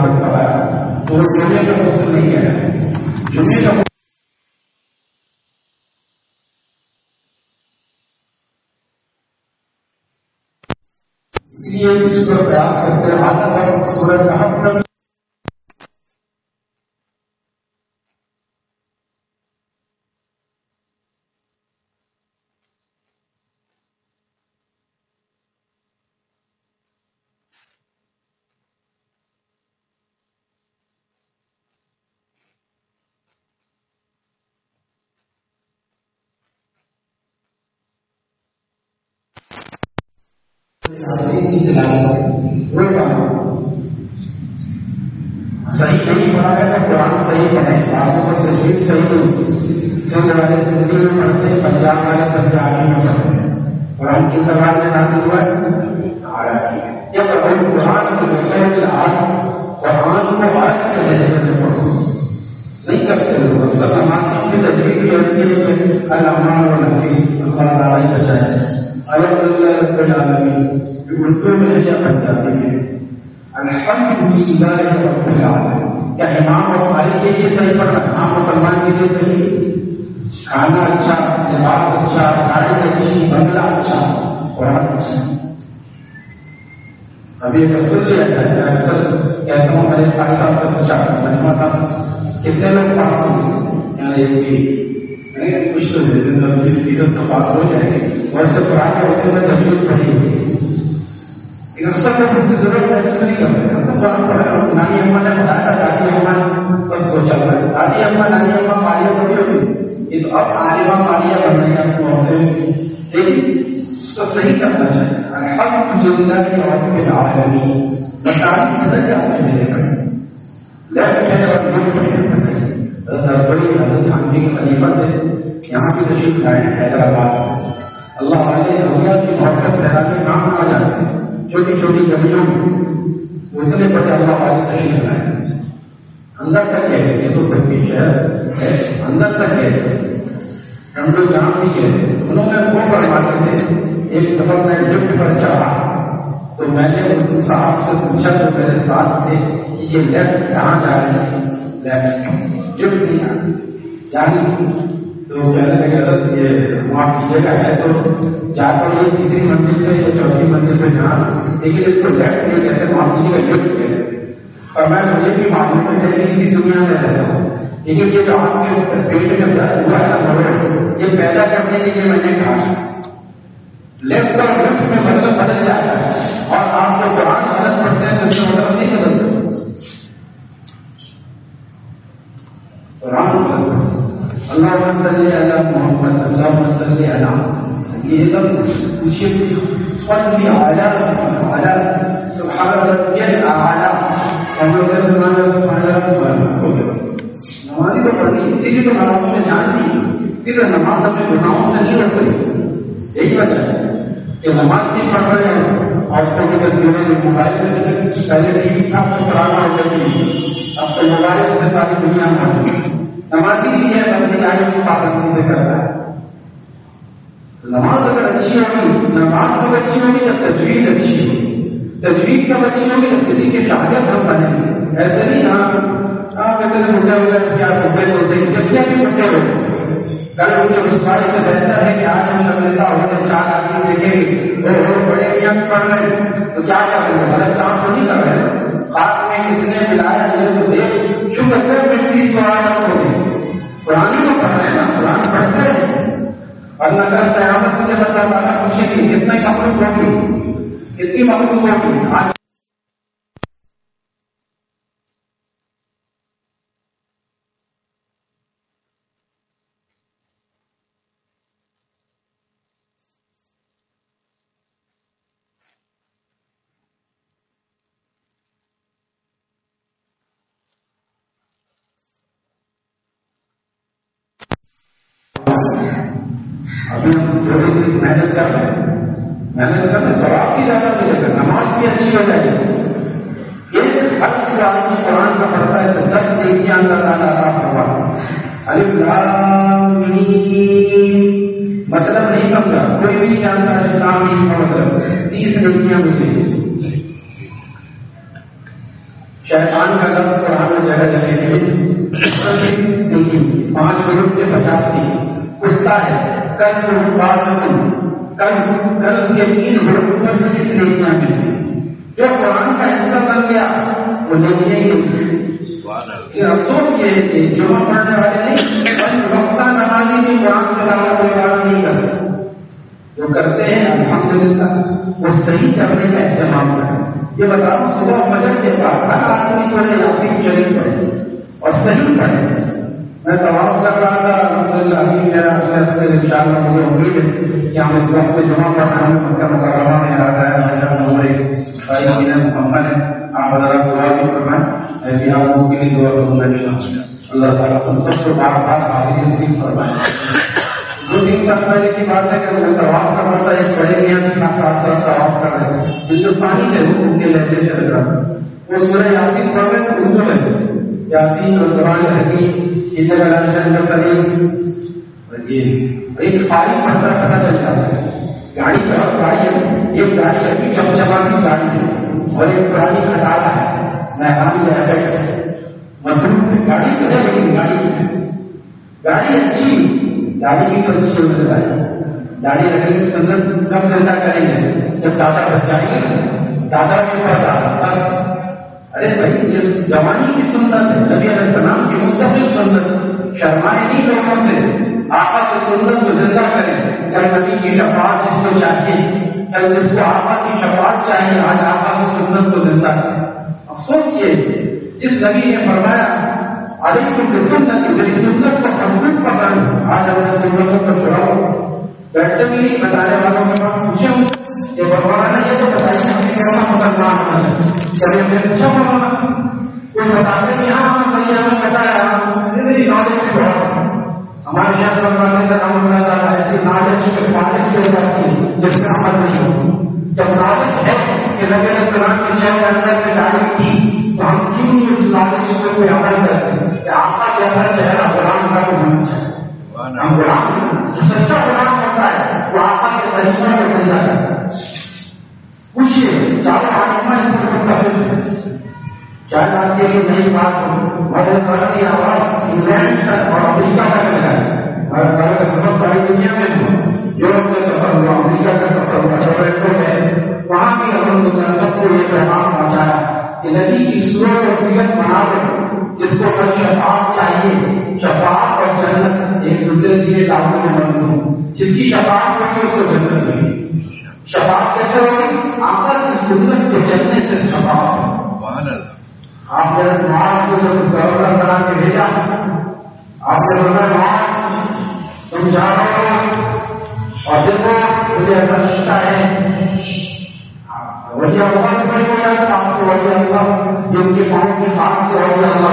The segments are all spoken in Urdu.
نماز پڑھایا تو وہ جمعے کا غسل نہیں ہے. جمعے کا اس لیے اس پر پریاس کرتے آتا تھا سورج کا حق صحیح نہیں پڑھا ہے تو قرآن صحیح پڑھیں. باتوں کو تجویز صحیح نہیں. سندھ والے سندھی میں پڑھتے ہیں, پنجاب والے پنجابی میں پڑھتے ہیں. قرآن کی زبان میں نازل ہوا ہے. جب اگر قرآن کو قرآن کو آج کے لہجے میں پڑھو نہیں کرتے لوگ. اکثر نماز کی تجویز بھی ایسی ہے کہ الرحمن الرحیم اللہ تعالی بچائے الحمدللہ رب العالمین اردو میں یا پنجابی میں الحمدللہ رب العالمین. کیا امام اور قاری کے لیے صحیح پڑھنا؟ عام مسلمان کے لیے صحیح. کھانا اچھا, لباس اچھا, گاڑی اچھی, بنگلہ اچھا, قرآن اچھا. ابھی ایک اصل لیا جائے میں اکثر کہتا ہوں میرے خالی کا اچھا مجموعہ تھا کتنے لوگ پاس ہوں ایک بھی کچھ تو 20% تو پاس ہو جائے گی. ویسے قرآن کے وقت میں تجویز پڑھی ہوئی لیکن سب لوگ کی ضرورت ایسا نہیں کرتے. قرآن پڑھ رہا ہوں. نانی اماں نے بتایا تھا دادی اماں بس وہ چل رہا ہے. دادی اماں نانی اماں مالیہ بڑی ہوگی. یہ تو اب عالمہ مالیہ بننے کا موقع ہے. لیکن اس کو صحیح کرنا چاہیے. الحمدللہ کی رب العالمین بتانے سمجھ جاتے ہیں میرے گھر لیفٹ ہے اور گروپ میں بڑی حضرت حمدی کے خلیفہ تھے. یہاں کی تشریف لائے ہیں حیدرآباد. اللہ والے اللہ کی محبت پیدا کے کام آ جاتے ہیں. چھوٹی چھوٹی گلیوں میں اتنے بڑے اللہ والے تشریف لائے اندر تک ہے. یہ تو تربیت ہے اندر تک ہے. ٹنڈو جہاں بھی ہے انہوں نے وہ کرواتے تھے. ایک دفعہ میں لفٹ پر چڑھا تو میں نے ان صاحب سے پوچھا جو میرے ساتھ تھے کہ یہ لیفٹ کہاں جا رہے ہیں. لیفٹ لفٹ نہیں جانی تو کہنے لگے حضرت یہ وہاں کی جگہ ہے تو جا کر یہ تیسری منزل پہ یا چوتھی منزل پہ جانا لیکن اس کو لیفٹ نہیں کہتے وہاں کی جگہ لفٹ ہے. اور میں مجھے بھی معلوم ہے کہ اسی دنیا میں رہتا ہوں لیکن یہ جو آپ کے پیٹ میں ہوا ہے نا یہ پیدا کرنے کے لیے میں نے کہا لیفٹ اور لیفٹ میں مطلب بدل جاتا ہے. اور آپ جو قرآن غلط پڑھتے ہیں تو مطلب نہیں بدلتے. قرآن اللہم صلی علی محمد اللہم صلی علی یہ لفظ پوچھے صلی علی سبحان ربی الاعلی. ہم لوگ نمازی تو پڑھنی اسی لیے تو نمازوں میں جان دی پھر نماز اپنے گناہوں سے نہیں رکھ رہی. یہی وجہ ہے کہ نماز نہیں پڑھ رہے ہیں اور چھوٹی تصویریں موبائل میں پہلے ٹی وی تھا تو پرانا ہو جاتی اب تو موبائل سے ساری دنیا میں نمازی بھی ہے اپنی آئی کی پابندی سے کرتا ہے. نماز اگر اچھی ہوگی نماز کب اچھی ہوگی جب تجویز اچھی ہوگی. تجویز کب اچھی ہوگی جب کسی کے شاگرد ہم بنے گے. ایسے نہیں ہاں کہتے ہیں بڈھے ہو گئے کیا بڈھے ہوتے ہیں جب کیا بھی بڈھے ہوتے کل ان کے مسائل سے بہتر ہے کہ آج ہم لگتا ہوتے 4 آدمی دیکھیں گے وہ بڑے نیت پڑھ رہے ہیں تو کیا کر رہے ہیں غلط کام تو نہیں کر رہے ہیں. خاص میں کس نے ملایا یہ تو دیکھ شکر کر میں 30 سوال ہوتے قرآن کو پڑھ رہے ہیں نا قرآن پڑھتے ہیں. اور اگر قیامت مجھے اللہ تعالیٰ پوچھے گی کتنے مخلوق ہوگی کتنی مخلوق ہوگی. آج ابھی ہم تھوڑی سی محنت کر رہے ہیں ثواب بھی زیادہ ملے گا نماز بھی اچھی ہو جائے گی. ایک ہر آدمی قرآن کا پڑھتا ہے تو 10 نیکیاں اللہ تعالیٰ عطا فرماتا. الف لام میم مطلب نہیں سمجھا کوئی بھی جانتا ہے لام میم کا مطلب 30 نیکیاں ملیں گی. شیطان کا لفظ قرآن میں جگہ جگہ نہیں، 5 گروپ کے 50 تھی اٹھتا ہے کل کے 3 گروپ پر کس نیکیاں ملتی جو قرآن کا حصہ بن گیا وہ نیکیاں ہی افسوس یہ کہ جمعہ پڑھنے والے نہیں وقتہ نمازی بھی قرآن تلاوت وغیرہ نہیں کرتے، جو کرتے ہیں الحمدللہ وہ صحیح کرنے کا اہتمام کریں۔ یہ بتاؤ صبح فجر کے بعد ہر آدمی سورہ یاسین شریف پڑھے اور صحیح پڑھے۔ میں طواف کر رہا تھا الحمدللہ ابھی میرا انشاءاللہ مجھے امید ہے کہ ہم اس وقت جمعہ پڑھ رہے ہیں مکہ مکرمہ میں آ رہا ہے محمد ہے، آپ حضرات دعا بھی فرمائیں، میں بھی آپ لوگوں کے لیے دعا کروں گا اللہ تعالیٰ سب کو بار بار حاضری نصیب فرمائیں۔ 2-3 سال پہلے کی بات ہے کہ وہ طواف کر رہا تھا، ایک بڑے میاں کے ساتھ طواف کر رہے تھے، ہندوستانی تھے وہ ان کے لہجے سے لگ رہا وہ سورہ یاسین پڑھ رہے تھے اردو میں، یاسین اور قرآن حکیم ایک خالی پڑھتا پتہ چل جاتا ہے گاڑی طرف گاڑی ہے، ایک گاڑی ابھی چمچماتی گاڑی ہے اور ایک پرانی کھٹالا ہے مضبوط گاڑی تو ہے لیکن گاڑی اچھی گاڑی کی تو اچھی ہو جائے گاڑی رکھنے کی سنت کب زندہ کریں گے جب دادا بچ جائیں گے، دادا کے پاس ارے بھائی یہ جوانی کی سنت ہے، نبی علیہ السلام کی مستقل سنت، شرمائے نہیں لوگوں سے، آقا کی سنت کو زندہ کریں، کل نبی کی شفاعت جس کو چاہیے، کل جس کو آقا کی شفاعت چاہیے، آج آقا کی سنت کو زندہ کریں۔ افسوس یہ جس نبی نے فرمایا علیکم بسنت میری سنت کو حضور پکڑ، آج اپنے سنتوں کو چھڑاؤ، بیٹھتے بھی نہیں بتانے والوں کے پاس پوچھے یہ بھگوانا یہ تو بتائیے ہمیں کیسا مسلمان ہونا ہے، چلے میں پوچھا بھگوانا کوئی بتاتے کہ ہاں صحیح ہمیں بتایا میری نالج بھی بڑھا ہمارے یہاں بنوانے کا کام ہونا چاہتا ہے، ایسی نالج کے پالج کی ہو جاتی ہے جس میں عمل نہیں ہو۔ جب نالج ہے کہ نبی علیہ السلام کی شہر اندر کی تعریف کی تو ہم کیوں اس نالج پر کوئی عمل کرتے ہیں کہ آپ کا جیسا چہرہ غلام کا تو ہونا چاہیے، ہم غلام جو سچا غلام ہوتا ہے وہ آقا کے طریقہ کو زندہ کرتا ہے۔ پوچھیے زیادہ آسما اس پر شاید آپ کے لیے نئی بات ہو مدد کی آواز انگلینڈ تک اور امریکہ تک لگا ہے، کا سفر ساری دنیا میں ہوا، یورپ کا سفر ہوا، امریکہ کا سفر ہوا، ٹورنٹو میں وہاں بھی الحمدللہ سب کو یہ پیغام پہنچایا کہ نبی کی صورت اور سیرت بنا دو جس کو کل شفاعت چاہیے، شفاعت اور جنت ایک دوسرے کے دعوت میں بند ہو، جس کی شفاعت ہوگی اس کو جنت ملے۔ شفاعت کیسے ہوگی؟ آقا کی سنت کے چلنے سے شفاعت ہوگی۔ آپ نے معاذ کو جب گورنر بنا کے بھیجا، آپ نے بولا معاذ تم جا رہے ہو اور دیکھو مجھے ایسا لگتا ہے ولی اللہ کو ہو جاتا آپ کو ولی اللہ جن کے پاؤں کے ساتھ سے ولی اللہ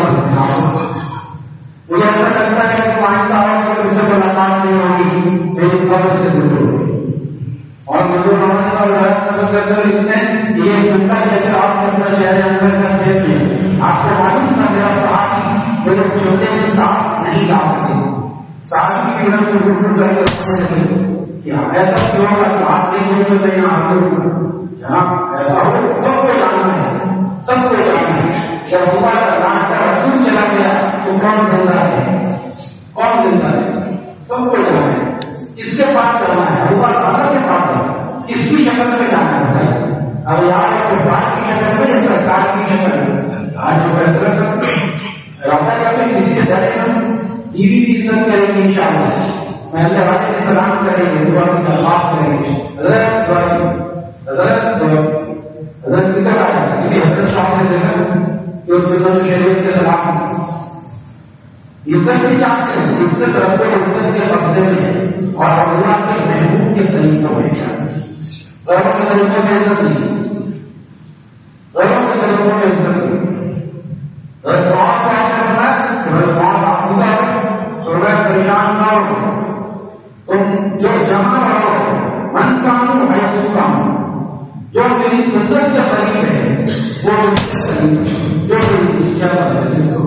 مجھے ایسا لگتا ہے کہ مانتا ہوں کہ تم سے ملاقات نہیں ہوگی، میری خبر سے دور ہوگی۔ اور مجھے لکھتے ہیں یہ جنتا جیسے آپ اپنا شہر اندر کا دیکھیے، آپ کو معلوم تھا میرا صحابی میرے چھوٹے سے ساتھ نہیں لا سکتے، صحابی کی گھر کو رکو کر کے ایسا کیوں ہوگا کہ آپ دیکھیں گے تو یہاں حاضر ہوگا، جہاں ایسا ہو سب کو جانا ہے، سب کو جانا ہے۔ جب اللہ کا رسول چلا گیا تو کون زندہ ہے، کون زندہ ہے، سب کو جانا ہے۔ کس کے پاس جانا ہے؟ اللہ تعالیٰ کے پاس ہے، کس کی شکل میں جانا ہے؟ اب یہاں کو بات کی شکل میں یا سرکار کی شکل میں؟ آج جو فیصلہ کرتے رابطہ کرتے کسی کے ڈرے ہم بیوی کی عزت کریں گے انشاءاللہ، میں اللہ والے کے سلام کریں گے، دعا کی درخواست کریں گے، حضرت کسے کہا جاتا ہے؟ کسی حضرت صاحب نے دیکھا کہ اس کے دل شریف کے خلاف عزت بھی چاہتے ہیں، عزت رکھو عزت کے قبضے میں اور اللہ کے محبوب کے طریقوں میں غیروں کے طریقوں میں عزت نہیں، غیروں کے طریقوں میں عزت نہیں۔ پریشان نہ ہو، تم جو جہاں رہو من کام ہے کام جو میری سنت سے قریب ہے وہ جو میری اجازت ہے جس کو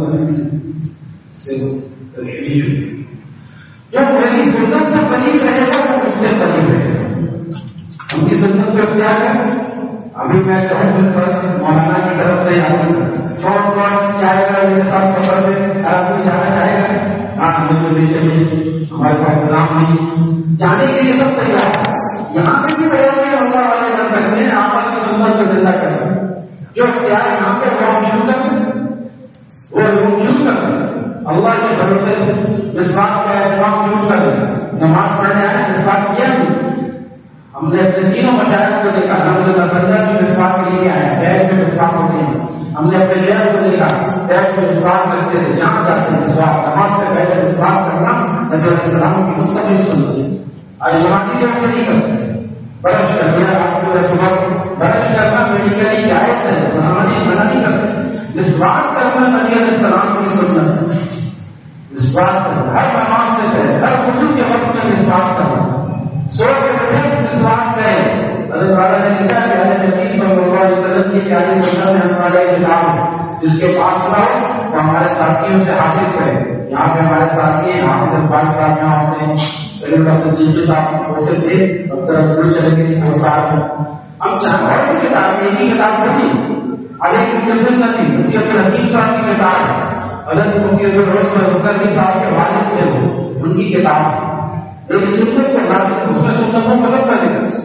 جو میری سنت سے قریب رہے گا وہ اس سے قریب رہے گا۔ ہم کی سنت کو اختیار کریں، ابھی میں چاہوں بس مولانا کی طرف سے کون کون جائے گا میرے ساتھ سفر میں؟ کوئی جانا چاہے گا؟ ہاں مجھے لے چلیے، ہمارے پاس انتظام نہیں، جانے کے لیے سب تیار ہے۔ یہاں پہ بھی بڑے اللہ والے بن سکتے ہیں، آپس کی سنت کو زندہ کر سکتے ہیں۔ جو اختیار یہاں پہ کام شروع کر وہ لوگ شروع کر اللہ کے بھروسے مسواک کا اہتمام شروع کر نماز پڑھنے آئے مسواک کیا نہیں۔ ہم نے اپنے تینوں مشاہد کو دیکھا، ہم نے مسجد کی مسواک کے لیے آئے، بیگ میں مسواک ہوتے ہیں۔ ہم نے اپنے شہر کو دیکھا، بیگ میں مسواک کرتے تھے، جہاں جاتے مسواک، نماز سے پہلے مسواک کرنا نبی علیہ السلام کی مستقل سنت ہے۔ آج جماعتی لوگ نہیں کرتے، برش کرنا آپ کو صبح برش کرنا میڈیکلی جائز ہے، منع نہیں کرتے۔ مسواک کرنا نبی علیہ السلام کی سنت ہے۔ مسواک کرنا ہر نماز سے پہلے، ہر وضو کے وقت میں مسواک کرنا، سو کے پہلے مسواک کریں۔ حضرت والا نے لکھا کہ حضرت نبی صلی اللہ علیہ وسلم کی پیاری سنت میں ہمارا یہ کتاب ہے، جس کے پاس لاؤ تو ہمارے ساتھیوں سے حاصل کریں۔ یہاں پہ ہمارے ساتھی ہیں، حافظ اقبال صاحب یہاں ہوتے ہیں، صدیقی صاحب ہوتے تھے، اکثر عبدال چلے گئے وہ صاحب ہیں۔ ہم جہاں اور بھی کتاب ایک ہی کتاب ہوتی علیہ سنت مفتی عبدالحکیم صاحب کی کتاب ہے، حضرت مفتی عبدالحکیم صاحب کے والد تھے وہ، ان کی کتاب ہے۔ لیکن سنت کو لازم اس میں سنتوں کو سب کرے گا۔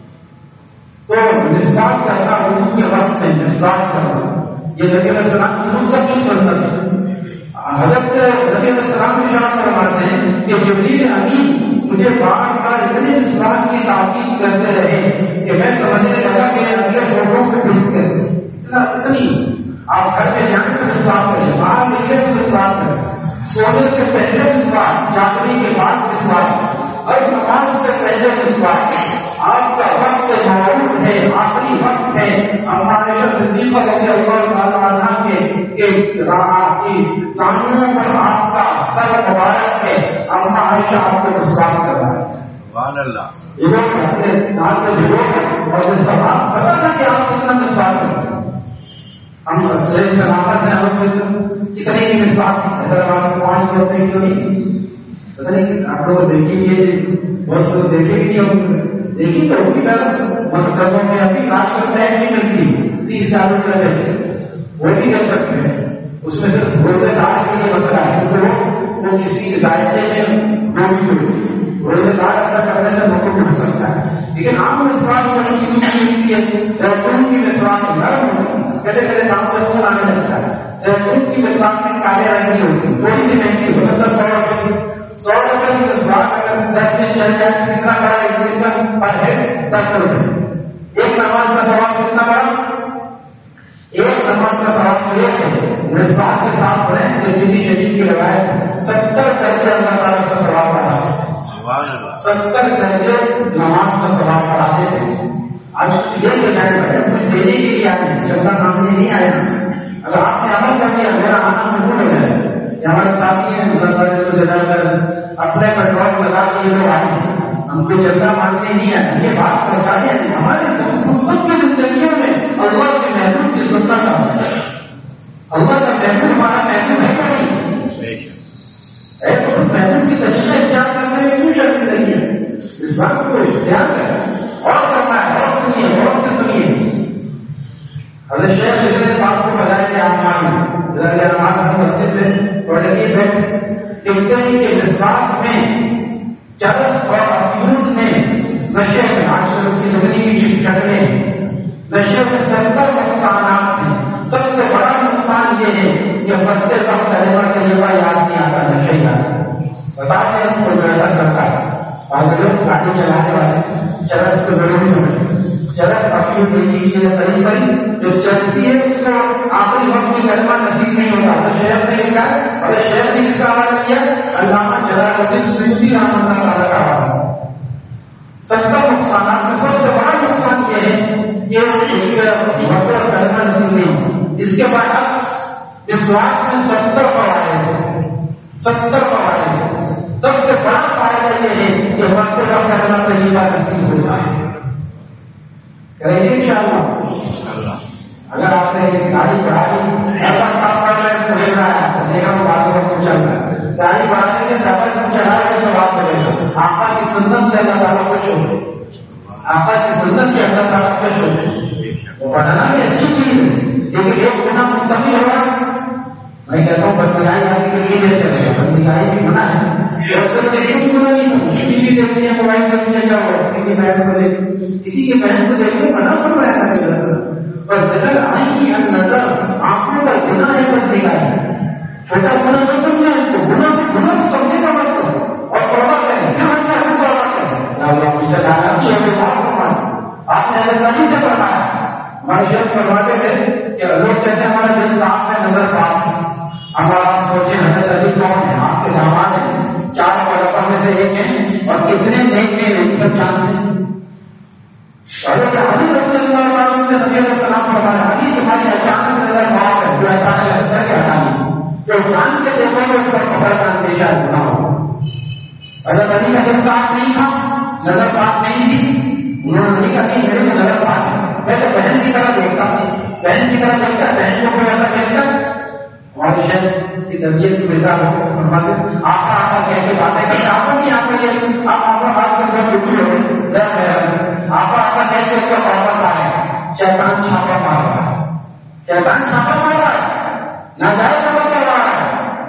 تو مسواک کرنا وضو کے وقت میں مسواک کرنا یہ نبی علیہ السلام کی مستقل سنت ہے۔ حضرت نبی علیہ السلام ارشاد فرماتے ہیں کہ جبریل امین مجھے بار بار اتنے مسواک کی تاکید کرتے رہے کہ میں سمجھنے لگا کہ اگلے فوٹو کو پھینکتے اتنی آپ گھر پہ جانے سے مسواک کریں، باہر نکلے سے مسواک کریں، سونے سے پہلے مسواک، جاگنے کے بعد مسواک، ہر نماز سے پہلے مسواک۔ آپ کا وقت معروف ہے، آخری وقت ہے۔ ہمارے صدیقہ رضی اللہ تعالیٰ عنہ کے سامنے پر آپ کا سر مبارک ہے، اما عائشہ آپ کو مسواک کر رہا ہے۔ سبحان اللہ۔ یہ لوگ ہاتھ سے بھگو اور اس کا آپ پتا تھا کہ آپ کتنا مسواک کرتے ہیں۔ ہم صحیح سلامت ہیں، ہم کتنے کی مسواک آپ کو 500 روپئے کیوں نہیں پتہ نہیں، آپ لوگ دیکھیں گے، بہت لوگ دیکھیں گے، دیکھیں تو ہوگی مکتبوں میں ابھی آج کل بیگ نہیں ملتی 30 روپئے رہتے، وہ بھی کر سکتے ہیں۔ اس میں صرف روزے دار کے لیے مسئلہ ہے، وہ کسی ذائقے میں روزے دار ایسا کرنے سے مکمل ہو سکتا ہے، لیکن عام مسواک کرنے کی ملتی ہے۔ سیفون کی مسواک نرم کہتے کہتے نام سے خون آنے لگتا ہے، سیفون کی مسواک میں کالے رنگ کی ہوتی ہے، تھوڑی سی مہنگی ہو سکتا ہے 100 روپئے کی مسواک اگر 10 دن چل جائے کتنا بڑا ایک دن کا پر ہے 10 روپئے۔ ایک نماز کا ثواب کتنا بڑا؟ ایک نماز کا ثواب یہ ہے مسواک کے ساتھ پڑھیں تو جتنی شریف کی روایت 70 درجے اللہ تعالیٰ کا ثواب بڑھا ہے، 70 درجے نماز کا ثواب بڑھاتے تھے۔ آج یہ ٹائم ہے کچھ دینے کے لیے آئے جب تک سامنے نہیں آیا، اگر آپ نے عمل کر دیا میرا آنا مجبور ہو جائے۔ ہمارے ساتھی ہیں اپنے پیٹرول لگا کے لوگ آئے ہیں، ہم کو چلتا مانتے نہیں آئے، یہ بات پہنچاتے ہیں ہمارے سب کی زندگیوں میں اللہ کے محبوب کی سنت ہے۔ اللہ کا محبوب ہمارا محبوب ہے کہ نہیں ہے؟ تو محبوب کی تشریح اختیار کرنے میں کیوں شرط نہیں ہے؟ اس بات کو اختیار کریں اور کرنا ہے، اور سنیے اور سے سنیے۔ حضرت شیخ جس بات کو بتایا کہ نماز ہم مسجد میں پڑھ کے بیٹھے دیکھتے ہیں کہ مسواک میں چرس اور افیون میں نشے میں آج کل کی زندگی کی شکلیں نشے میں 70 نقصانات ہیں۔ سب سے بڑا نقصان یہ ہے کہ بچے کا کلمہ طیبہ یاد نہیں آتا، نشے یاد بتاتے ہیں کوئی ایسا کرتا ہے۔ اور لوگ گاڑی چلانے والے چرس کو ضروری سمجھتے، چرس افیون کی چیز صحیح پڑی جو چرسی ہے اس کو آخری وقت کی کلمہ نصیب نہیں ہوتا۔ تو شیخ نے لکھا اور شیخ نے اس کا حوالہ کیا علامہ جلال الدین سیوطی رحمۃ اللہ تعالیٰ کا حوالہ۔ 70 نقصانات میں سب سے بڑا نقصان یہ ہے کہ اس کے مطلب کلمہ نصیب نہیں ہوتا۔ اس کے بعد مسواک میں 70 فوائد ہیں، 70 فوائد ہیں۔ سب سے بڑا فائدہ یہ ہے کہ وقت کا کلمہ طیبہ نصیب ہوتا ہے۔ کریں گے انشاءاللہ۔ اگر آپ نے گاڑی بڑھائی ایسا کام کر رہے ہیں تو لے رہا ہے دیکھا وہ باتوں کو چل رہا ہے، گاڑی بڑھانے کے دعوت کو چلا کے ثواب ملے گا۔ آقا کی سنت سے اللہ تعالیٰ خوش ہوتے، آقا کی سنت سے اللہ تعالیٰ خوش ہوتے۔ بنانا بھی اچھی چیز ہے، لیکن ایک گناہ مستقل ہو رہا ہے. میں کہتا ہوں بدنائی آنے کے لیے جیسے رہے گا، بدنائی بھی منع ہے. کسی بھی دیکھتے ہیں موبائل دیکھنے کیا ہوا، کسی کی بہن کو دیکھ، کسی کی بہن کو دیکھنے منع کر رہا ہے. پر نظر آئی کی نظر آنکھوں کا گناہ ہے، بدنائی ہے. چھوٹا گناہ نہ سمجھے اس کو، گناہ سے گناہ سمجھے کا مطلب اور توبہ کریں. کیا مطلب ہے توبہ کریں؟ اللہ مجھ سے کہا کہ ہمیں معاف فرمائے. آپ نے اللہ سے فرمایا. ہمارے شیخ فرماتے تھے کہ لوگ کہتے ہیں ہمارا دل صاف ہے، نظر صاف ہے. ہمارا آپ سوچیں حضرت علی کون ہے؟ آپ کے داماد ہیں، 4 خلفاء میں سے ایک ہیں، اور کتنے نیک ہیں سب جانتے ہیں. حضرت علی رضی اللہ عنہ سے نبی علیہ السلام فرمایا علی تمہاری اچانک نظر معاف ہے، جو اچانک لگتا ہے کہ ہٹانی جو جان کے دیکھو گے اس پر پکڑ کا اندیشہ اتنا ہوگا. حضرت علی کا دل صاف نہیں تھا، نظر صاف نہیں تھی. انہوں نے کہا کہ میرے کو نظر صاف ہے، میں تو بہن کی طرح دیکھتا ہوں، بہن کی طرح دیکھتا، بہن کو کوئی ایسا کہتا ہماری شہر کی طبیعت کی بتا فرماتے آپ کا کہہ کے باتیں کرتے آپ کو نہیں آپ کے آپ آپ بات کر کر دکھی ہو گئے. آپ کا کہہ کے اس کا واپس آئے شیطان چھاپا مار رہا ہے، شیطان چھاپا مار رہا ہے، ناجائز سبق کر رہا ہے.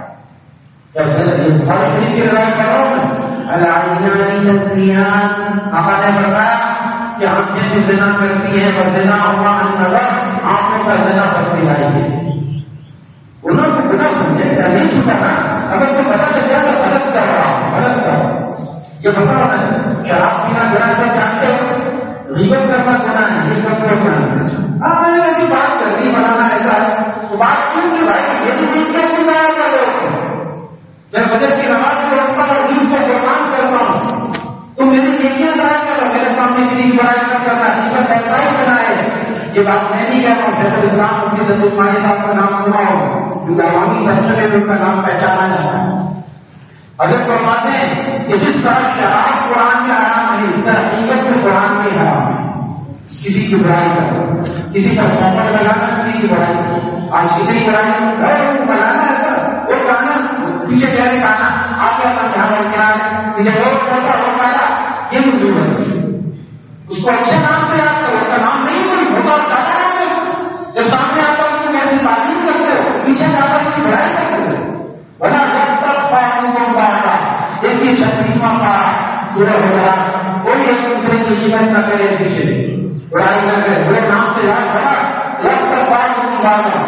بخاری شریف کی روایت کر رہا ہوں العینان تزنیان. آقا نے فرمایا کہ آنکھیں بھی زنا کرتی ہیں، اور زنا ہوا النظر، آنکھوں کا زنا کرتی آئی ہے. انہوں کو گناہ سمجھے نہیں چھپانا، اگر تو پتا چل جائے تو غلط کر رہا ہوں، غلط کر رہا ہوں. یہ بتا رہا ہے کہ آپ بنا گناہ سے جانتے ہو غیبت کرنا گناہ ہے، یہ کرنا گناہ ہے. آپ نے ابھی بات کرنی بنانا ایسا ہے تو بات کیوں کہ بھائی یہ بھی کیا گناہ کر رہے ہو. جب فجر کی نماز کو رکھتا ہوں اور دین کو قربان کرتا ہوں تو میری نیکیاں ضائع کرو، میرے سامنے کسی کی برائی نہ کرنا، اس پر ایسا ہی بنائے. یہ بات میں نہیں کہہ رہا ہوں، شیخ الاسلام مفتی عبد العزیز صاحب کا نام سنا ہو جو عوامی سرچے میں ان کا نام پہچانا جاتا ہے. اگر فرماتے ہیں کہ جس طرح شراب قرآن میں حرام نہیں، اس طرح حقیقت میں قرآن میں حرام ہے. کسی کی برائی کرو، کسی پر پاپڑ لگانا، کسی کی برائی کرو. آج کسی کی برائی بنانا ایسا وہ گانا پیچھے پہلے گانا آپ کا دھیان رکھنا ہے، پیچھے روز ہوتا ہوتا ہے، یہ منظور ہے. اس کو اچھے نام سے یاد کرو، اس کا نام نہیں کوئی ہوتا اور زیادہ نام ہے. جب سامنے آتا ہوں تو کیسی تعلیم کرتے ہو، پیچھے جاتا اس کی بڑائی کرتے ہو. بنا جب تک پاؤں کو بڑھا دیکھیے 36واں کا پورا ہو رہا، کوئی ایک دوسرے کی قیمت نہ کرے، پیچھے بڑائی نہ کرے، بڑے نام سے یاد کرا جب تک پاؤں کو بڑھا.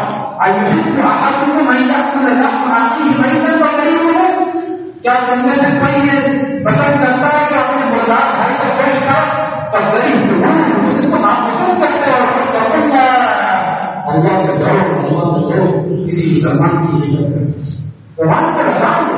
آپ کو مہینہ آتی ہی مہینہ تو غریب ہو کیا سمجھنے سے کوئی یہ پسند کرتا ہے کہ اپنے مردار بھائی کا پیش کر اور غریب جو اس کو آپ پسند کرتے ہیں اور کرتے اللہ سے ڈرو، اللہ سے ڈرو، کسی مسلمان کی زبان پر حرام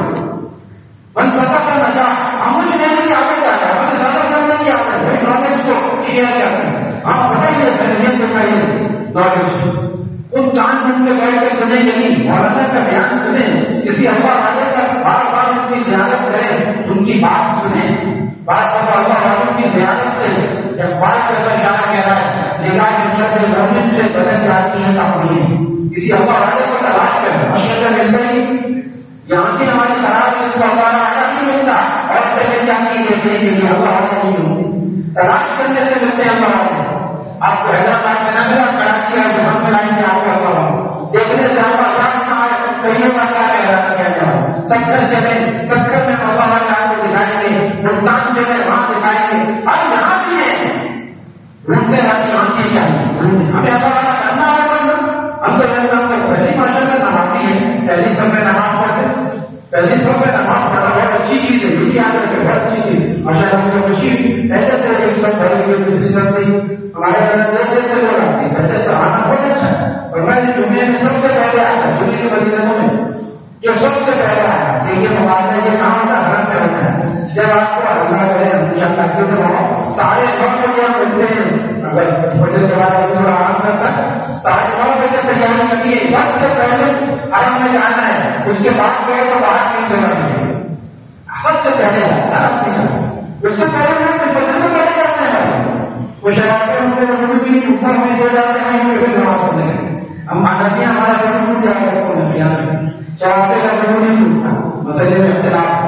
من سزا کا نشہ ہم مجھے دینے کی عادت آ ہے، ہمیں زیادہ کرنے کی عادت ہے. نالج کو کیا جاتا ہے، ہاں بتائیے ذہنیت بتائیے نالج. ان چاند دن کے بیٹھ کے سنیں گے نہیں، مولانا کا بیان سنیں، کسی اللہ والے کا بار بار ان کی زیارت کریں، ان کی بات سنیں. بات کرو اللہ والوں کی زیارت سے جب بات کرتا اشارہ کہہ رہا ہے نگاہ سے گورنمنٹ سے بدل جاتی ہے تفریح. کسی اللہ والے کو تلاش کریں، اشرا ملتا ہی یہاں کی ہماری خراب ہے، اس کو اللہ والا نہیں ملتا اور سے مل جاتی ہے دیکھنے کے لیے اللہ والے نہیں ہوتے، تلاش کرنے سے ملتے ہیں اللہ والے. آپ کو حیدرآباد میں نہ ملا، کراچی اور جہاں میں لائن میں آپ کرتا ہوں دیکھنے سے آپ آزاد نہ آئے کہیں پر کیا کہہ رہا کہہ جاؤ سکر چلے، سکر میں اللہ والے آپ کو دکھائیں گے، ملتان چلے وہاں دکھائیں گے. اب یہاں بھی ہے ڈھونڈتے والی آنکھیں چاہیے، ہمیں اللہ والا کرنا ہے. ہم تو پہلی ماشاء اللہ نماتی ہے، پہلی سب میں نماز پڑھتے، پہلی سب میں نماز پڑھنا بہت اچھی چیز ہے، یہ یاد رکھے بہت اچھی چیز. ماشاء اللہ مجھے خوشی پہلے سے سب پڑھی ہوئی دوسری سب نہیں ہمارے گھر سے لوگ آتے ہیں، پہلے سے آنا بہت اچھا ہے. اور میں دنیا میں سب سے پہلے آیا تھا، دنیا کے مدینوں میں جو سب سے پہلے آیا دیکھیے مقابلہ یہ کام ہوتا ہے گھر میں ہوتا ہے. جب آپ کو اللہ کرے سارے 9 بجے ملتے ہیں، اگر 10 بجے کے بعد تھوڑا آرام کرتا ہے 9:30 بجے تیاری کرتی ہے، وقت سے پہلے آرام میں جانا ہے، اس کے بعد گئے تو باہر نہیں دینا چاہیے. وقت سے پہلے آرام نہیں جانا، اس سے پہلے کچھ بچے سے پہلے جاتے ہیں. وہ شہر بھی اوپر میں دے جاتے ہیں پھر جماعت ہوتے ہیں. ہم ندیاں ہمارا ضرور ٹوٹ جائے گا، اس کو ندیاں چاہتے کا ضرور نہیں ٹوٹتا، مسئلے میں اختلاف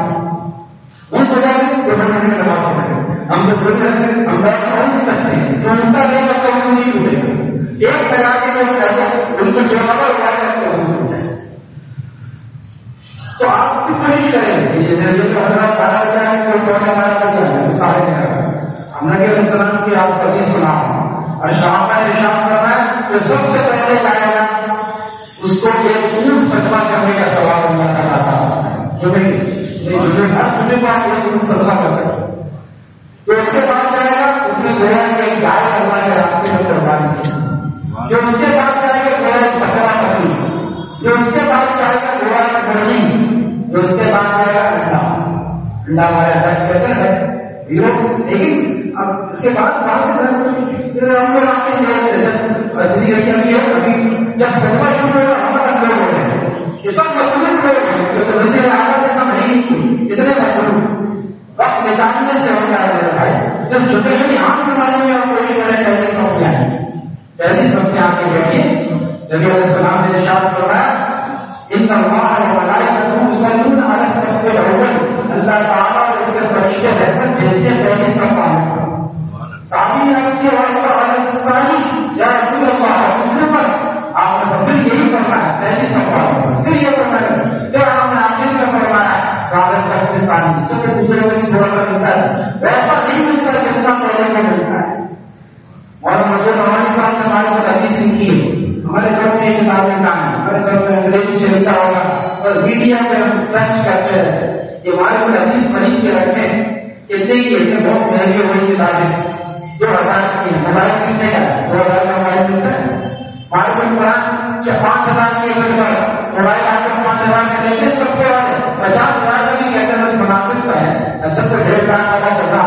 ان سزا جو بننے میں جماعت ہوتے ہیں. ہم تو سوچ رہے ہیں ہم بات کر نہیں سکتے ہیں، جو ان کا لے کر نہیں ٹوٹے گا. جو حضرت مارا گیا ہے کوئی کون مارا گیا ہے وہ سارے نہیں آ ہم نبی علیہ السلام کی آپ کبھی سنا اور شام کا نشان کرنا ہے تو سب سے پہلے جائے گا اس کو ایک اونٹ سجدہ کرنے کا سوال اللہ تعالیٰ صاحب جو سجدہ کر سکتے تو اس کے بعد جائے گا اس میں گویا کہ ایک گائے کرنا ہے راستے میں قربانی جو اس کے بعد جائے گا گویا ایک بکرا کرنی جو اس کے بعد جائے گا گویا ایک مرغی جو اس کے بعد جائے گا انڈا ہمارے ساتھ کہتے ہیں لیکن اب اس کے بعد ہم لوگ آپ کے ابھی جب خطبہ شروع ہوگا ہم تک لوگ ہو رہے ہیں یہ سب مصروف لوگ ہیں جو وزیر اعلیٰ سے کم نہیں اتنے مصروف وقت نکالنے سے ہو جائے میرے بھائی جب چھوٹے چھوٹی آنکھ بنانے میں آپ کوئی کریں پہلی سب کیا ہے پہلی سب کے آگے بیٹھے نبی علیہ السلام نے ارشاد فرمایا ان اللہ وملائکتہ یصلون علی الصف الاول اللہ تعالیٰ اور اس کے فرشتے رحمت بھیجتے ہیں پہلی سب پر صحابی نے عرض کیا یا رسول اللہ دوسرے پر آپ نے پھر یہی کرنا ہے پہلی سب پر پھر یہ کرنا ہے پھر آپ نے آخر کا فرمایا کاغذ کا پاکستانی جو کہ دوسرے میں تھوڑا سا ملتا ہے ویسا نہیں ملتا جتنا پہلے میں ملتا ہے اور مجھے ہماری صاحب نے ہمارے کو حدیث لکھی ہے ہمارے گھر میں ایک کتاب لکھا ہے ہمارے گھر میں انگریزی سے لکھا ہوگا اور میڈیا میں ہم سرچ کرتے ہیں یہ ہمارے کو حدیث پڑھی کے رکھے کہتے ہی کہ بہت مہنگی ہوئی کتابیں 2000 کی ہمارے کتنے کا 2000 کا ہمارے ملتا ہے ہمارے کو قرآن 5000 کی موبائل آپ کو 5000 کا لیتے سب کے والے 50,000 کا بھی کہتے ہیں مناسب کا ہے اچھا تو 1.5 لاکھ کا چلتا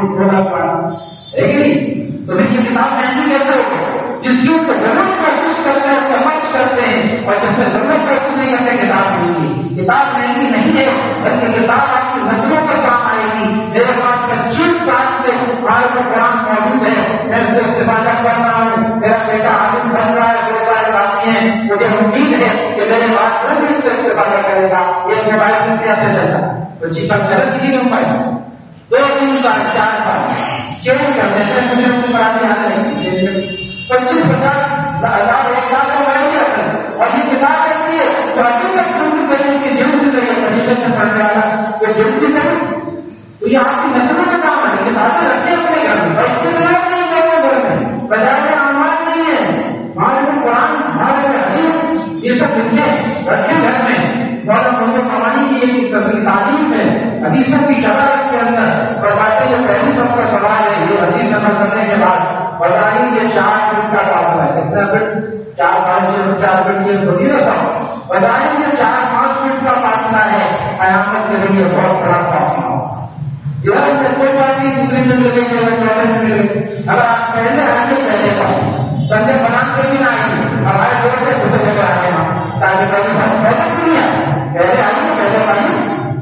ہے کہ نہیں تو یہ کتاب مہنگی کیسے ہوگی جس کی اس کو ضرورت محسوس کرتے ہیں اس کا مت کرتے ہیں اور جس سے ضرورت محسوس نہیں کرتے کتاب مہنگی کتاب مہنگی نہیں ہے بلکہ کتاب آپ کی نسلوں پر کام آئے گی میرے پاس 25 سال سے ہمارے کو قرآن موجود ہے میں اس سے استفادہ کر رہا ہوں میرا بیٹا عالم بن رہا ہے 2 سال باقی ہیں مجھے امید ہے کہ میرے پاس بھی اس سے استفادہ کرے گا یہ موبائل سے کیسے چلتا 25 سال چلت کی نہیں موبائل 2-3 سال 4 سال چینج کرنے سے مجھے اپنی بات یاد نہیں 25-50 ہزار 1 لاکھ کا موبائل نہیں رکھتے اور یہ کتاب ایسی ہے تو ابھی تک ضرور کریں کہ ضرور سے کنڈیشن سے پڑھنے والا وہ ضروری ضرور تو یہ آپ کی نسلوں کا کام ہے کتابیں رکھے اپنے گھر میں بچے نہیں گھر میں بجائے آماد نہیں ہے ہمارے میں قرآن ہمارے میں حدیث یہ سب لکھے رکھے گھر میں قوانی کی ایک تعلیم ہے حدیثوں کی شرح اس کے اندر فرماتے جو پہلی سب کا سوال ہے یہ حدیث عمل کرنے کے بعد بتائیں یہ 4 فٹ کا فاصلہ ہے کتنا فٹ 4-5 فٹ یہ ہوتی نا سب بتائیں یہ 4-5 فٹ کا فاصلہ ہے قیامت کے لیے بہت بڑا فاصلہ ہوگا کوئی بات نہیں دوسرے دن ملے گی ملے اگر آپ پہلے آئیں پہلے پائیں بندے بنا کے بھی نہ آئیں ہمارے دور سے دوسرے جگہ آئے ہم تاکہ پہلے نہیں آئے پہلے آئیے پہلے پائیے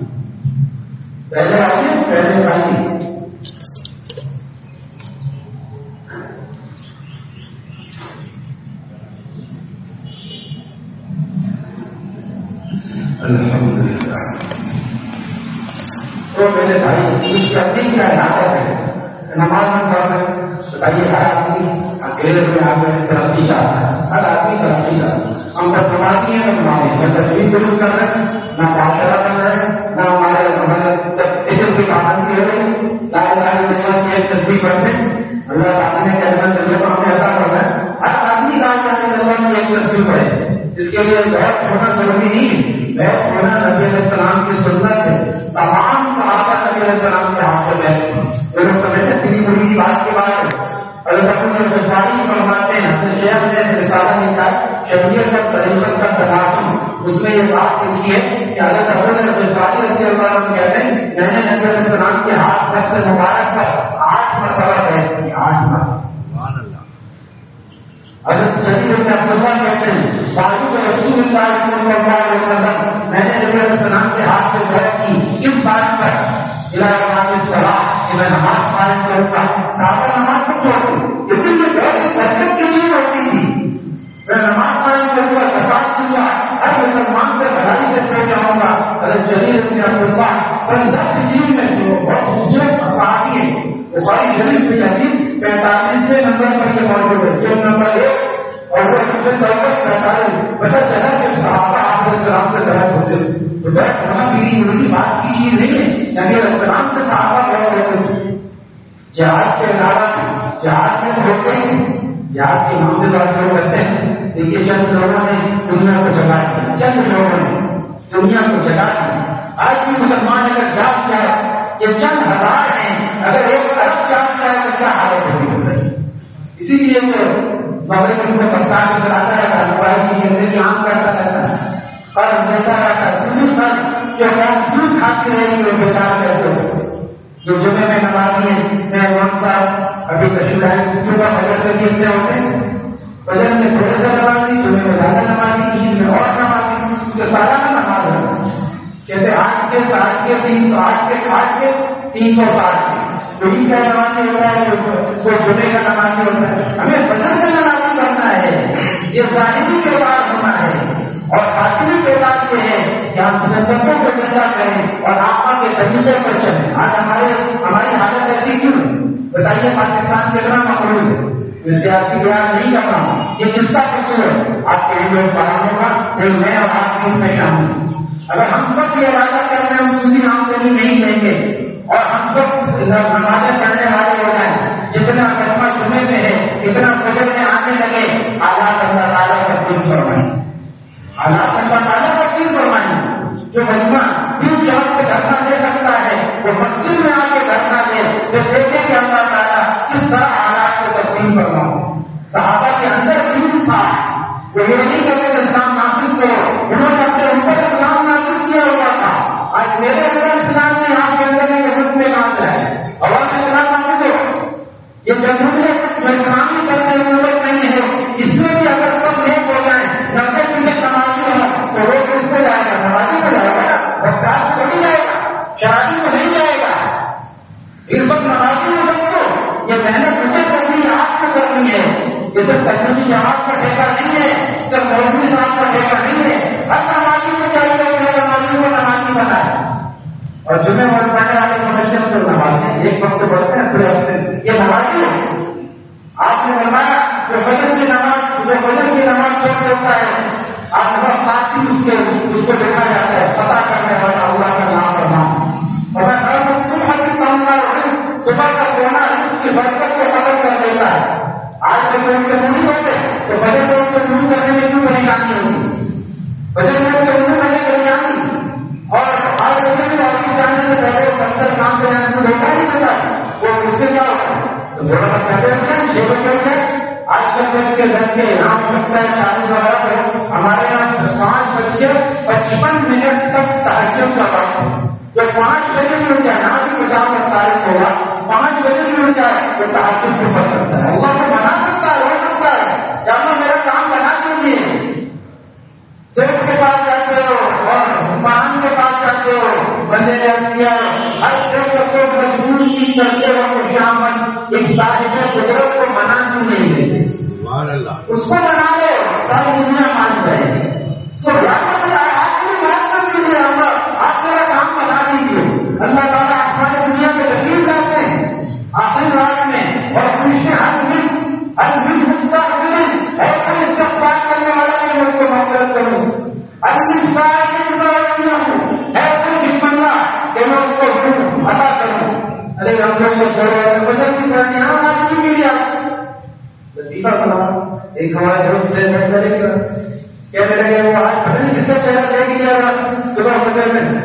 پہلے آئیے پہلے پائیے الحمدللہ تو میرے بھائی اس کرنے کا ارادہ ہے نماز میں پڑھ رہے بتائیے ہر آدمی اکیلے میں آ کر ترقی چاہتا ہے ہر آدمی ترقی چاہتا ہے ہم بس نمازی ہیں نہ تجویز درست کر رہے ہیں نہ معاشرہ کر رہے ہیں نہ ہمارے ذکر کی پابندی ہو رہی لا الہ الا اللہ کی ایک تصدیق کرتے ہیں اللہ تعالیٰ نے کیسا تجربہ ہمیں عطا کر رہا ہے ہر آدمی لا الہ الا اللہ کی ایک تصدیق پڑھے اس کے لیے بہت ہونا ضروری نہیں ہے بہت ہونا نبی علیہ السلام کی سنت ہے تمام صحابہ نبی علیہ السلام کے ہاتھ میں بیٹھ لوگ سمجھتے پوری پوری کی بات کے بعد الباری فرماتے ہیں شیخ نے رسالہ لکھا شریعت کا طریقت کا تلاقم اس میں یہ بات لکھی ہے کہ حضرت ابو الباری رضی اللہ عنہ کہتے ہیں میں نے نبی علیہ السلام کے ہاتھ دست مبارک پر 8 مرتبہ بیٹھ کی 8 مرتبہ حضرت جلیل بن عبداللہ کہتے ہیں صاحب رسول اللہ صلی اللہ علیہ وسلم میں نے نبی علیہ السلام کے ہاتھ سے بیعت کی اس بات پر الہی الصلاۃ کہ میں نماز قائم کروں گا صحابہ نماز کو چھوڑ لیکن یہ بہت برکت کے لیے ہوتی تھی میں نماز قائم کروں گا زکات دوں گا ہر مسلمان سے بھلائی سے پیش آؤں گا حضرت جلیل بن عبداللہ سن 10 ہجری میں سے بہت خوبصورت صحابی ہے بخاری شریف کی حدیث 45ویں نمبر پر یہ موجود ہے جو نمبر 1 اور وہ 45 پتہ چلا کہ صحابہ علیہ السلام سے غلط ہوتے تو بیٹھ ہونا بھی کی ان کی بات کی چیز نہیں ہے. نبی علیہ السلام سے صحابہ بہت ہوتے تھے. جہاد کے علاوہ جہاد میں ہوتے ہیں, جہاد کے معاملے والے لوگ کرتے ہیں. دیکھیے چند لوگوں نے دنیا کو جگا دیا, چند لوگوں نے دنیا کو جگا دیا. آج بھی مسلمان اگر جاگ جائے, یہ چند ہزار ہیں, اگر ایک ارب جاگ جائے تو کیا حالت ہوگی. اسی لیے وہ مغرب کو پکڑ کے چلاتا رہتا ہے, موبائل کی زندگی عام کرتا رہتا ہے, قرض دیتا رہتا ہے. سنی قرض جو محسوس کھاتی رہے گی وہ بیکار کرتے ہوئے. جو جمعے میں نمازی ہیں, میں امام صاحب ابھی تشریف لائے, صبح فجر سے کتنے ہوتے ہیں, فجر میں تھوڑے سے نمازی, جمعے میں زیادہ نمازی, عید میں اور نمازی, جو سالانہ نماز ہے. کہتے 8 کے 60 کے 300 8 کے 360 جو عید کا نمازی ہوتا ہے, جو جمعے کا نمازی ہوتا ہے. ہمیں فجر سے نمازی کرنا ہے. یہ ظاہری کردار ہونا ہے, اور باطنی کردار یہ ہے کہ ہم مسلمانوں کو زندہ کریں اور آقا کے طریقے پر چلیں. آج ہماری حالت ایسی کیوں ہے بتائیے؟ پاکستان کتنا مقبول ہے. میں سیاسی بیان نہیں کر رہا ہوں, یہ کس کا قصور ہے؟ آپ کے لیے بیان ہوگا نہیں, میں اور آپ کی میں شامل ہوں. اگر ہم سب یہ ارادہ کرتے ہیں ہم سنی آمدنی نہیں دیں گے اور ہم سب نمازیں پڑھنے والے ہو جائیں, جتنا کلمہ جمعے میں ہے اتنا فجر میں آنے لگے, حالات اللہ تعالیٰ کا دل فرمائیں, حالات اللہ تعالیٰ کا دل فرمائیں. جو مجمع دن جہاں پہ دھرنا دے سکتا ہے وہ مسجد میں آ کے دھرنا دے, جو دیکھیں کہ اللہ تعالیٰ کس طرح حالات کو تبدیل فرماؤں. صحابہ کے اندر دین تھا, وہ یہ نہیں کہتے اسلام نافذ کرو, انہوں نے اپنے اوپر اسلام نافذ کیا ہوا تھا. آج میرے اندر اسلام نے آپ کے اندر کے حکم میں کام ہے, اور آپ اسلام نافذ ہو. یہ جمہوریت جو اسلامی کرنے کی ضرورت نہیں ہے, اس میں بھی اگر سب نیک ہو جائیں 90% نمازی ہو تو روز کس پہ جائے گا؟ نمازی پہ جائے گا, بختار کو نہیں جائے گا, شرابی کو نہیں جائے گا. اس وقت نمازی ہو سکتے ہو, یہ محنت مجھے کرنی ہے, آپ کو کرنی ہے. یہ سب تکنیکی جماعت کا ٹھیکہ نہیں ہے, سب مولوی صاحب کا ٹھیکہ نہیں ہے. ہر نمازی کو چاہیے کہ نمازی کو نمازی بنائے, اور جمعے والے پڑھنے والے کو مسجد کو نماز ہے. ایک وقت پڑھتے ہیں پورے ہفتے, یہ نمازی ہے. آپ نے فرمایا جو فجر کی نماز چھوڑ دیتا ہے, آپ بہت ساتھی اس کو دیکھا جاتا ہے, پتا کرنے والا اللہ کا نام کا نام, اور میں صبح کی کامنا صبح کا سونا اس کی برکت کو ختم کر دیتا ہے. آج کے لوگ کے نہیں ہوتے تو بجے لوگ کو شروع کرنے میں کیوں پریشانی ہوگی؟ بجے لوگ کو شروع کرنے کی پریشانی, اور آج بجے بھی آفس جانے سے پہلے دفتر کام کرنے کو دیکھا ہی دیتا ہے, وہ اس سے کیا ہوتا ہے تو تھوڑا سا کہتے ہیں 6 بجے اٹھ گئے. آج کل بج کے گھر کے یہاں ہو سکتا ہے 40 وغیرہ کرو, ہمارے یہاں 5:55 تک تحجد کا وقت ہے. جو 5 بجے بھی اٹھ جائے, یہاں بھی 50-45 ہوگا, 5 بجے بھی اٹھ جائے تو تحجد کو پڑھ سکتا ہے. اللہ کو بنا سکتا ہے, ہو سکتا ہے. جانا میرا کام بنا دیجیے. سیف کے پاس جاتے ہو اور حکمران کے پاس جاتے ہو, بندے نے کیا ہر شخص کو مجبور کی کرتے ہو قیامت اس صاحب قدرت کو منا کیوں نہیں دیتے؟ اس کو بنا لو, ساری دنیا مان جائے گی. آپ کی بات کر دیجیے, آپ میرا کام بنا دیجیے. اللہ تعالیٰ ہمارے دنیا میں تکلیف لاتے ہیں آخری رات میں, اور پوچھتے ہر دن مستقبل ہے کوئی استقبال کرنے والا کہ میں اس کو مغفرت کروں, ہے کوئی بسم اللہ کہ میں اس کو عطا کروں. ارے ہم لوگ کو چھوڑو وجہ کی کرنی ہے, ہم آج کی بھی آپ لطیفہ بنا. ایک ہمارے دوست سے بیٹھ کرے گا, کہنے لگے وہ آج پتہ نہیں کس کا چہرہ لے گیا صبح فجر میں,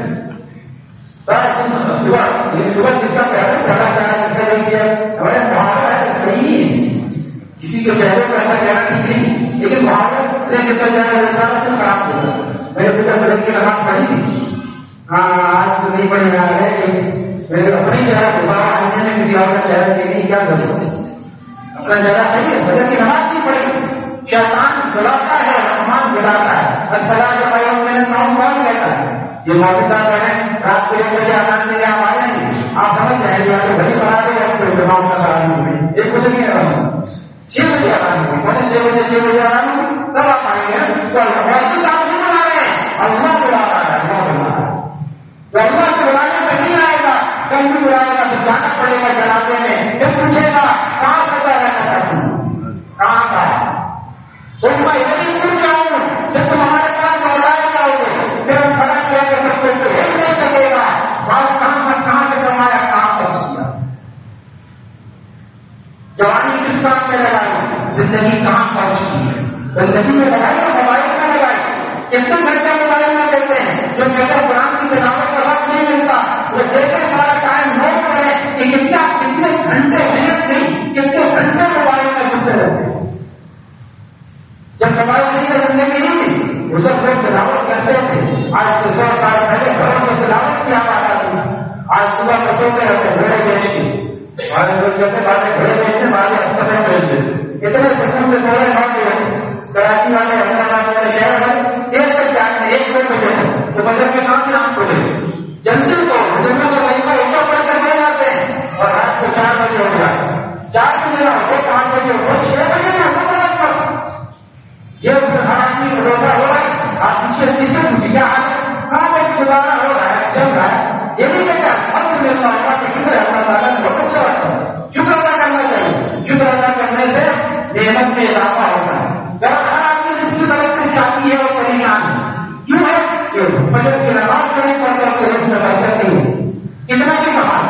صبح کس کا چہرہ چڑھا چاہا کس کا لے گیا. ہمارے محاورہ ہے صحیح ہے, کسی کے چہرے کو ایسا چہرہ ٹھیک نہیں, لیکن محاورہ کس کا چہرہ سارا سے خراب ہو گیا. میرے پتا فجر کی نماز پڑھی تھی, ہاں آج تو نہیں پڑھی رہا ہے کہ میرے اپنی چہرہ دوبارہ آنے میں کسی اور کا چہرہ دیکھنے کی کیا ضرورت ہے. اپنا چہرہ صحیح ہے, فجر کی نماز نہیں پڑھی. شیطان سلاتا ہے, رحمان بلاتا ہے. السلام علیکم میں نام کون کہتا ہے؟ یہ موجودہ ہے. رات کو 1 بجے آزان دے آپ آ جائیں گے, آپ سمجھ جائیں گے آپ کو گھڑی بنا دے اور پھر جماؤں کا آرام ہوگی. 1 بجے نہیں آرام ہوگا, 6 بجے آرام ہوگی. کون 6 بجے آرام ہوگی تب آپ آئیں گے. تو موجود آپ نہیں بنا رہے ہیں, اللہ بلا رہا ہے, اللہ بلا رہا ہے. تو اللہ سے بلانے سے نہیں آئے گا, کہیں بھی بلائے گا تو جانا پڑے گا جنازے میں. پھر پوچھے گا کہاں پتا رہنا چاہتا ہوں, کہاں کا ہے. تو میں ادھر ہی کیوں جاؤں, جب تمہارے پاس بتائے جاؤ گے پھر ہم کھڑا کیا کہ سب کو جوانی کس کام میں لگائی، زندگی کہاں خرچ کی ہے، زندگی میں لگائی اور موبائل میں لگائی. کتنے گھنٹے موبائل میں دیتے ہیں، جو کہتے ہیں قرآن کی تلاوت کا وقت نہیں ملتا، وہ دیکھے سارا ٹائم نوٹ کریں کہ کتنے گھنٹے محنت نہیں، کتنے گھنٹے موبائل میں گھسے رہتے ہیں. جب موبائل نہیں زندگی نہیں تھی، وہ جب لوگ تلاوت کرتے تھے. آج سے 100 سال پہلے گھروں میں تلاوت کی آواز آتی ہے. آج صبح کو سوتے رہتے گھوڑے بیچ کے، ہمارے لوگ کہتے بعد گھوڑے بیچتے بعد ہسپتال میں بیچ دیتے. اتنے سکون سے تھوڑے نوٹ کراچی والے حیدرآباد والے شہر میں ایک تک جاتے 1-2 بجے تو بجٹ کے کام نام کھولے جلدی کو بزرگوں کا طریقہ اوپر پڑھ کر بڑھ جاتے ہیں اور رات کو 4 بجے ہو جائے. 4 بجے نہ ہو 5 بجے ہو 6 بجے نہ ہو. یہ ہر آدمی کو روزہ ہو رہا ہے. آپ پیچھے کسی کو کیا کہاں پر گزارا ہو رہا ہے، چل رہا ہے. یہ نہیں کہتا الحمد للہ اللہ کا شکر ہے، اللہ تعالیٰ نے بہت اچھا رکھا ہے. شکر ادا کرنا چاہیے. شکر ادا کرنے سے نعمت میں اضافہ ہوتا ہے. ہر آدمی جس کی طرف سے چاہتی ہے وہ پریشان ہے. کیوں ہے کہ فجر کی نماز پڑھنے پر تو اس میں برکت نہیں ہوتی. اتنا بھی کہا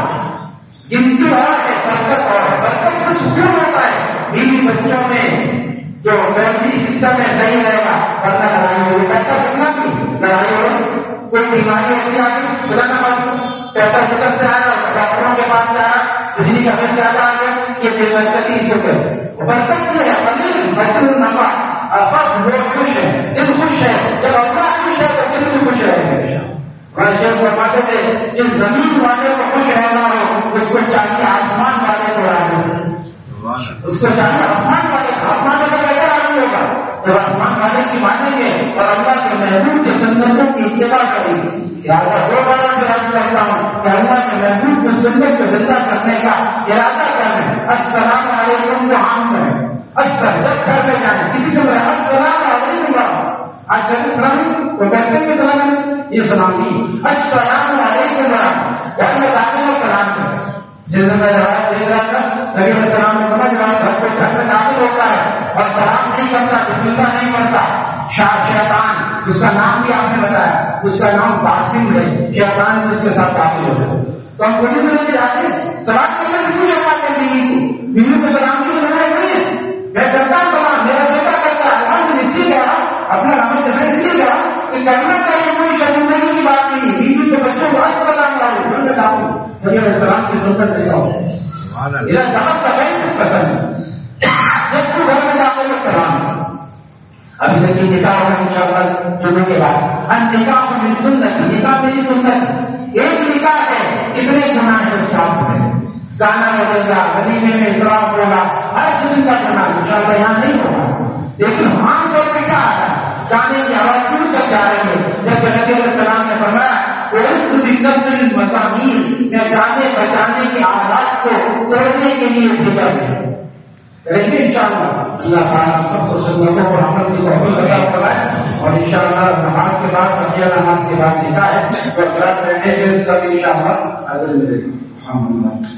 گنتی اور ہے برکت اور برکت سے سکون ہوتا ہے. بیوی بچوں میں جو فیملی سسٹم ہے صحیح رہے گا، ورنہ لڑائی ہوگی. پیسہ کتنا بھی لڑائی ہو، کوئی بیماری ایسی آ گئی خدا نہ خاصہ پیسہ ختم سے آ رہا، ڈاکٹروں کے پاس جا رہا، بجلی کا بل زیادہ آ گیا، یہ بے برکتی اس کو برکت یہ ہے. بچوں نفع افق لوگ خوش ہے، دل خوش ہے. جب اللہ خوش ہے تو دل بھی خوش رہے گا. شیخ فرماتے تھے جس زمین والے کو خوش رہنا ہو اس کو چاہیے آسمان والے کو راضی، اس کو چاہیے آسمان والے کا کیسا راضی ہوگا جب آسمان والے کی مانیں گے اور اللہ کے محبوب کے سنتوں کی اتباع کریں گے. دو باروں سے راضی کرتا ہوں کہ اللہ کے محبوب کے سنت کو زندہ کرنے کا ارادہ کریں. السلام علیکم کو عام کریں. اچھا جب گھر میں جائیں کسی سے بولے السلام علیکم، آج جب سلام تو بیٹھے کے سلام یہ سلام نہیں. السلام علیکم گھر میں داخل اور سلام کریں. جیسے میں روایت دیکھ رہا تھا نبی علیہ السلام نے سمجھ رہا گھر میں داخل ہوتا ہے اور سلام نہیں کرتا، بسم اللہ نہیں کرتا. شیطان اس کا نام بھی آپ نے بتایا، اس کا نام باسم ہے. شیطان بھی اس کے ساتھ داخل ہوتا ہے. تو ہم پوری طرح سے جاتے ہیں سلام کرنے کی پوجا پاتے ہیں. بیوی کو سلام کی ضرورت نہیں ہے. میں کرتا ہوں سلام، میرا بیٹا کرتا ہے، ہم اس لیے گیا اپنا رحمت سے میں اس لیے گیا کہ کرنا چاہیے. کوئی شرمندگی کی بات نہیں. بیوی کے بچوں کو السلام علیکم میں جاؤں نبی علیہ السلام کی سنت نہیں آؤ. میرا جہاں کا بہت پسند ہے جب تو گھر میں جاتے ہوئے سلام. ابھی دیکھیے نکاح ہوگا انشاءاللہ جمعے کے بعد. نکاح میں سنت، نکاح میری سنت. ایک نکاح ہے کتنے گناہ ہے شام میں، گانا بجے گا، غریبے میں اسراف ہوگا، ہر قسم کا گناہ انشاءاللہ یہاں نہیں ہوگا. لیکن عام طور پہ کیا ہے گانے کی آواز دور تک جا رہی ہے. جب نبی علیہ السلام نے فرمایا میں جانے بچانے کی آواز کو توڑنے کے لیے بھیجا گیا. لیکن انشاءاللہ اللہ تعالیٰ سب کو سنتوں کو عمل کی توفیق عطا فرمائے. اور انشاءاللہ نماز کے بعد بقیہ نماز کے بعد نکاح ہے تو رہنے سے انشاءاللہ حاضر ملے گی. الحمدللہ.